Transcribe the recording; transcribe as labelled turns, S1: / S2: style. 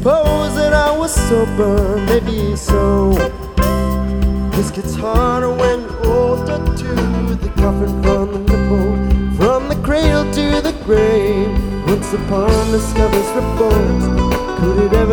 S1: suppose that I was sober, maybe so. This gets harder when you're older too. The coffin from the nipple, from the cradle to the grave. Once upon discovers repose. Could it ever